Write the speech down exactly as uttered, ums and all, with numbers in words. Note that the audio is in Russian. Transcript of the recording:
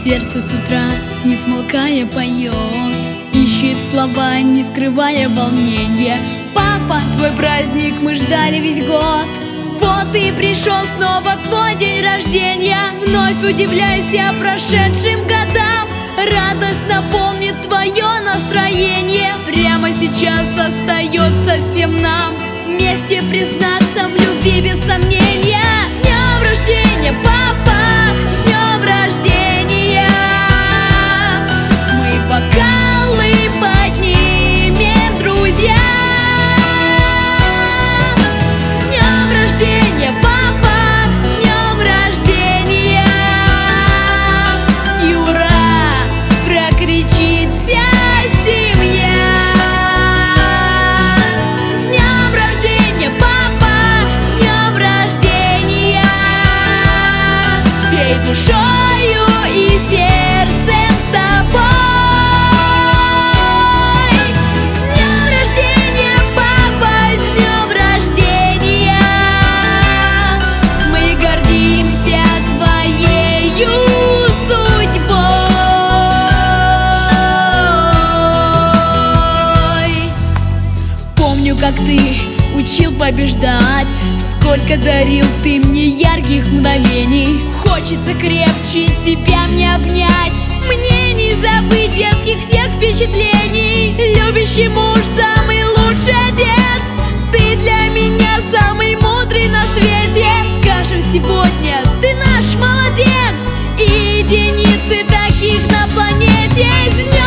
Сердце с утра, не смолкая, поет, ищет слова, не скрывая волнения. Папа, твой праздник мы ждали весь год. Вот и пришел снова твой день рождения. Вновь удивляйся прошедшим годам. Радость наполнит твое настроение. Прямо сейчас остается всем нам вместе признаться в любви без сомнения. С днем рождения, папа! С днем рождения! Мы бокалы поднимем, друзья! С днем рождения, папа! С днем рождения! И ура! Прокричит вся семья! С днем рождения, папа! С днем рождения! Всей душою и сердцем с тобой! С днем рождения, папа! С днем рождения! Мы гордимся твоею судьбой. Помню, как ты учил побеждать, сколько дарил ты мне ярких мгновений. Хочется крепче тебя мне обнять, мне не забыть детских всех впечатлений. Любящий муж, самый лучший отец, ты для меня самый мудрый на свете. Скажем сегодня, ты наш молодец, и единицы таких на планете. С днем